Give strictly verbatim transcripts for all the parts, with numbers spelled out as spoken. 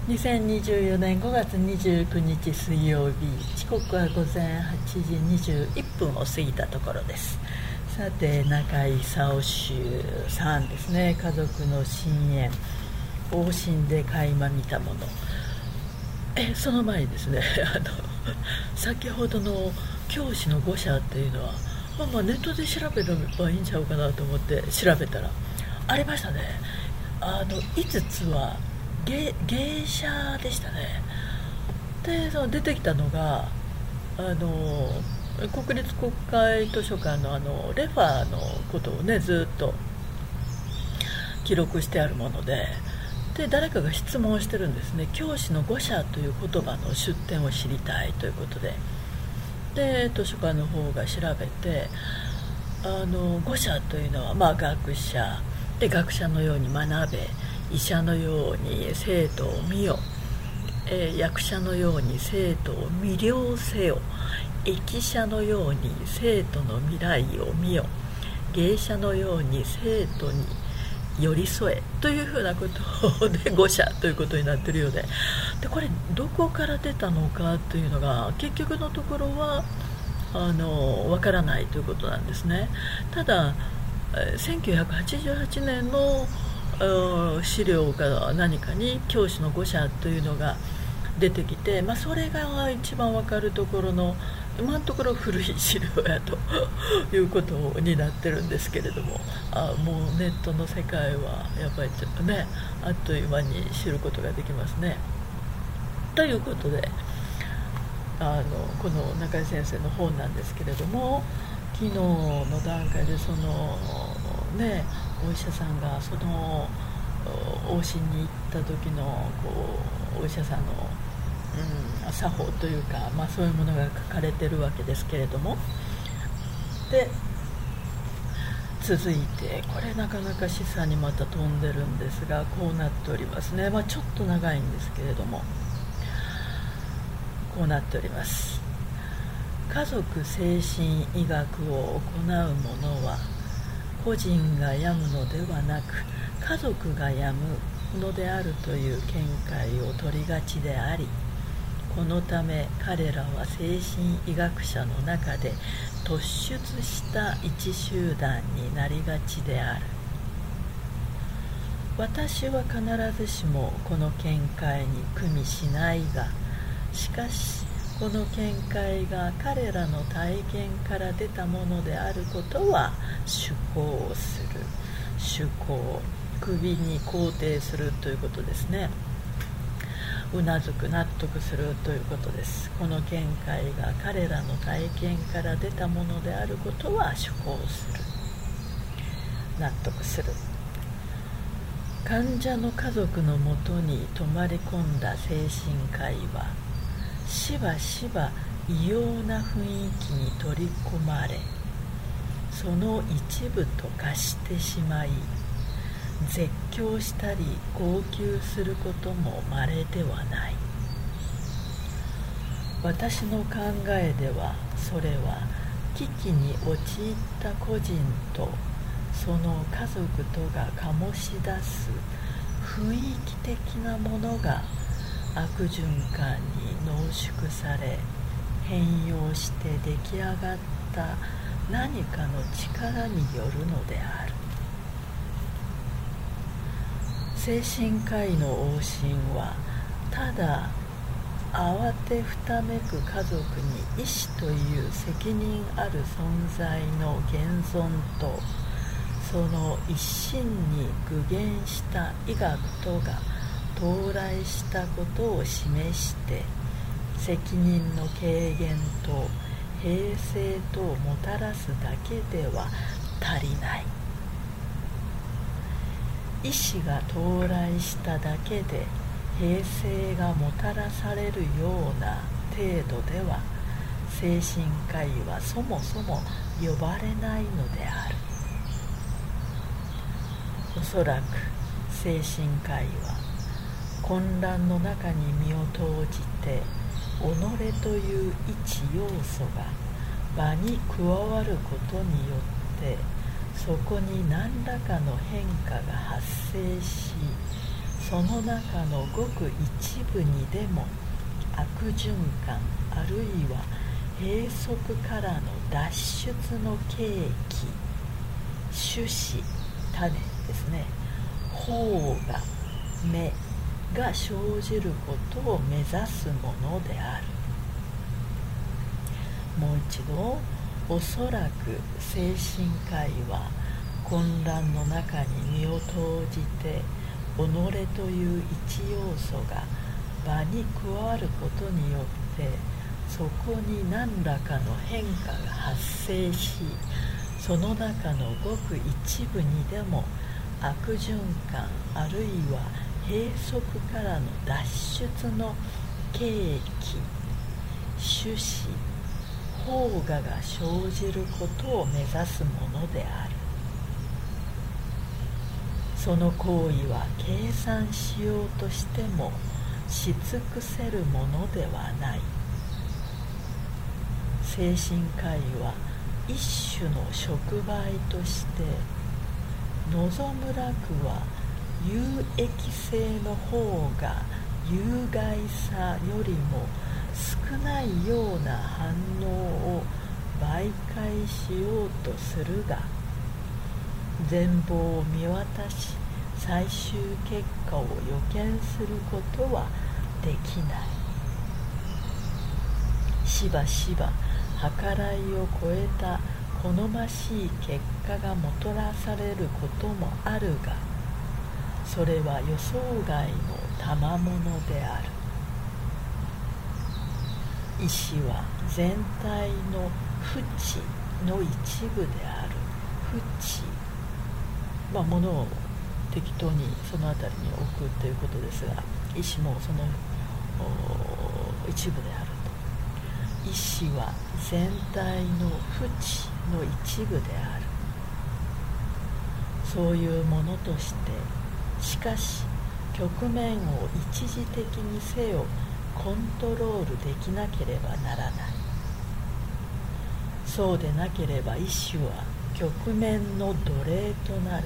にせんにじゅうよねんごがつにじゅうくにち水曜日、時刻はごぜんはちじにじゅういっぷんを過ぎたところです。さて、中井沙州さんですね。家族の深淵、往診で垣間見たもの。えその前にですねあの先ほどの教師の誤射っていうのは、まあ、まあネットで調べればいいんちゃうかなと思って調べたらありましたね。あのいつつは芸, 芸者でしたね。でその出てきたのがあの国立国会図書館 の, あのレファーのことをねずっと記録してあるもので、で誰かが質問してるんですね。教師の誤射という言葉の出典を知りたいということで、で図書館の方が調べて、あの誤射というのは、まあ、学者で学者のように学べ、医者のように生徒を見よ、えー、役者のように生徒を魅了せよ、駅舎のように生徒の未来を見よ、芸者のように生徒に寄り添えというふうなことで誤射ということになっているようで、でこれどこから出たのかというのが結局のところはあのわからないということなんですね。ただせんきゅうひゃくはちじゅうはちねんの資料か何かに教師の誤射というのが出てきて、まあ、それが一番わかるところの今のところ古い資料やということになってるんですけれども、あもうネットの世界はやっぱりちょっとねあっという間に知ることができますね。ということであのこの中井先生の本なんですけれども、昨日の段階でそのねお医者さんがその往診に行った時のこうお医者さんの、うん、作法というか、まあ、そういうものが書かれてるわけですけれども、で続いてこれなかなか示唆にまた飛んでるんですが、こうなっておりますね。まあ、ちょっと長いんですけれどもこうなっております。家族精神医学を行う者は個人が病むのではなく家族が病むのであるという見解を取りがちであり、このため彼らは精神医学者の中で突出した一集団になりがちである。私は必ずしもこの見解に組みしないが、しかしこの見解が彼らの体験から出たものであることは主張する。主張、首に肯定するということですね。うなずく、納得するということです。この見解が彼らの体験から出たものであることは主張する。納得する。患者の家族のもとに泊まり込んだ精神科医はしばしば異様な雰囲気に取り込まれ、その一部と化してしまい、絶叫したり号泣することも稀ではない。私の考えではそれは危機に陥った個人とその家族とが醸し出す雰囲気的なものが悪循環に濃縮され変容して出来上がった何かの力によるのである。精神科医の往診はただ慌てふためく家族に医師という責任ある存在の現存とその一心に具現した医学とが到来したことを示して責任の軽減と平静とをもたらすだけでは足りない。意志が到来しただけで平静がもたらされるような程度では精神科医はそもそも呼ばれないのである。おそらく精神科医は混乱の中に身を投じて己という一要素が場に加わることによってそこに何らかの変化が発生し、 その中のごく一部にでも悪循環あるいは閉塞からの脱出の契機、種子、種ですね、胞が芽が生じることを目指すものである。もう一度、おそらく精神界は混乱の中に身を投じて己という一要素が場に加わることによってそこに何らかの変化が発生し、その中のごく一部にでも悪循環あるいは閉塞からの脱出の契機、種子、胞芽が生じることを目指すものである。その行為は計算しようとしてもし尽くせるものではない。精神科医は一種の触媒として望む楽は有益性の方が有害さよりも少ないような反応を媒介しようとするが、全貌を見渡し最終結果を予見することはできない。しばしば計らいを超えた好ましい結果がもたらされることもあるが、それは予想外の賜物である。意志は全体の不知の一部である。不知、まあ、ものを適当にそのあたりに置くということですが、意志もその一部であると。意志は全体の不知の一部である。そういうものとして、しかし局面を一時的にせよコントロールできなければならない。そうでなければ意志は局面の奴隷となる。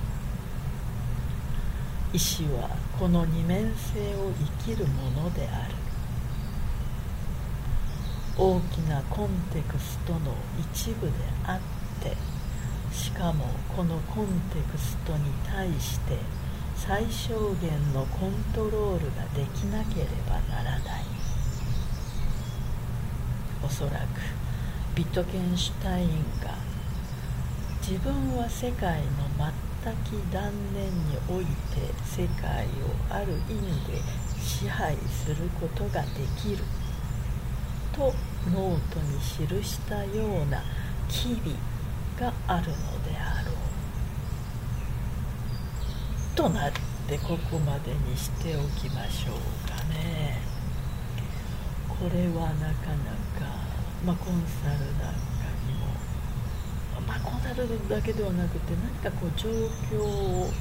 意志はこの二面性を生きるものである。大きなコンテクストの一部であって、しかもこのコンテクストに対して最小限のコントロールができなければならない。おそらくビトゲンシュタインが自分は世界の全き断念において世界をある意味で支配することができるとノートに記したような機微があるのであろうとなってここまでにしておきましょうかね。これはなかなか、まあ、コンサルなんかにも、まあ、コンサルだけではなくて何かこう状況を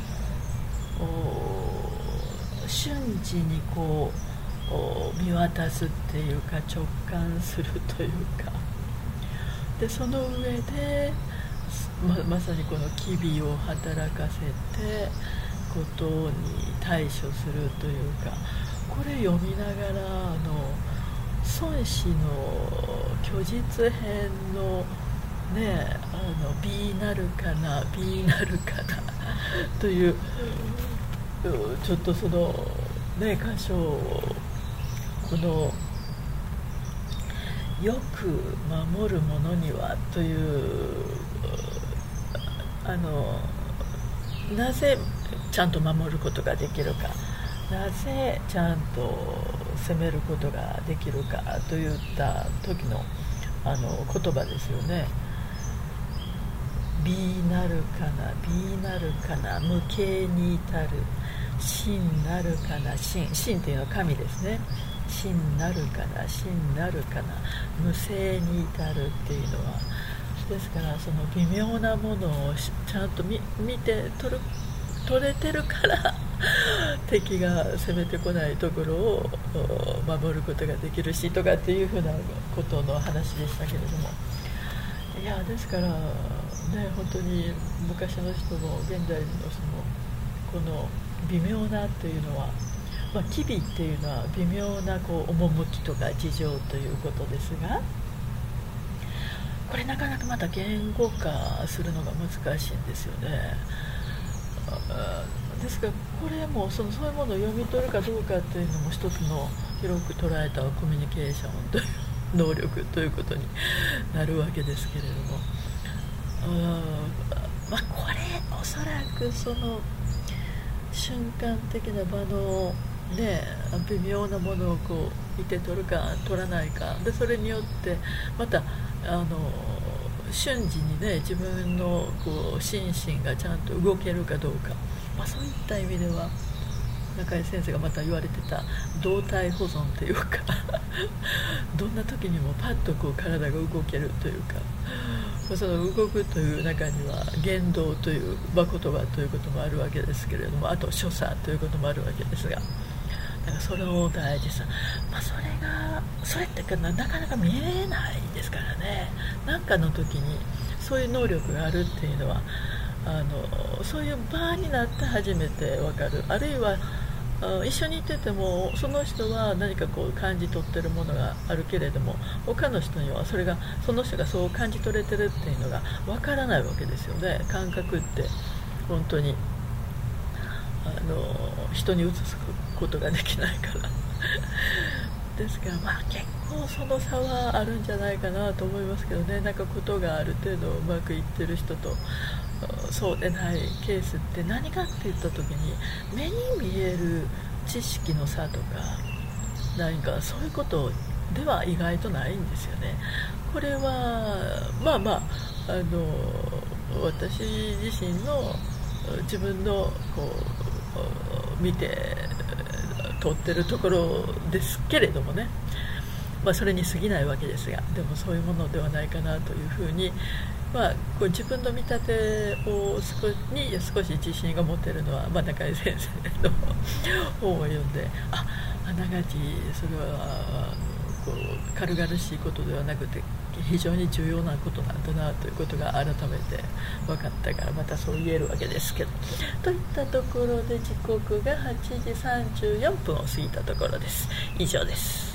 瞬時にこう見渡すっていうか直感するというかで、その上で ま, まさにこの機微を働かせてことに対処するというか、これ読みながらあの孫子の虚実編のね、あの B なるかな B なるかなというちょっとそのね箇所をこのよく守る者にはというあのなぜちゃんと守ることができるか、なぜちゃんと攻めることができるかといった時のあの言葉ですよね。 B なるかな B なるかな無形に至る真なるかな真真というのは神ですね。真なるかな真なるかな無性に至るっていうのは、ですからその微妙なものをちゃんと 見, 見て取る取れてるから敵が攻めてこないところを守ることができるしとかっていうふうなことの話でしたけれども、いやですからね、本当に昔の人も現代の人もこの微妙なというのは、まあ、機微っていうのは微妙なこう趣とか事情ということですが、これなかなかまた言語化するのが難しいんですよね。ですからこれもそのそういうものを読み取るかどうかというのも一つの広く捉えたコミュニケーションという能力ということになるわけですけれども、あ、まあ、これおそらくその瞬間的な場の、ね、微妙なものをこう見て取るか取らないかで、それによってまたあの瞬時にね自分のこう心身がちゃんと動けるかどうか、まあ、そういった意味では中井先生がまた言われてた動体保存というかどんな時にもパッとこう体が動けるというか、その動くという中には言動という、まあ、言葉ということもあるわけですけれども、あと所作ということもあるわけですが、だからそれを大事さ、まあ、それがそれってなかなか見えないですからね。何かの時にそういう能力があるっていうのはあのそういう場になって初めて分かる。あるいは一緒にいててもその人は何かこう感じ取ってるものがあるけれども、他の人にはそれがその人がそう感じ取れてるっていうのが分からないわけですよね。感覚って本当にあの人に移すことができないからですから、まあ、結構その差はあるんじゃないかなと思いますけどね。なんかことがある程度うまくいってる人とそうでないケースって何かっていった時に目に見える知識の差とか何かそういうことでは意外とないんですよね。これはまあまあ、あの私自身の自分のこう見て通ってるところですけれどもね、まあ、それに過ぎないわけですが、でもそういうものではないかなというふうに、まあ、こう自分の見立てを少に少し自信が持てるのは、まあ、中井先生の本を読んで、ああながちそれはこう軽々しいことではなくて非常に重要なことなんだなということが改めて分かったから、またそう言えるわけですけど、といったところで時刻がはちじさんじゅうよんぷんを過ぎたところです。以上です。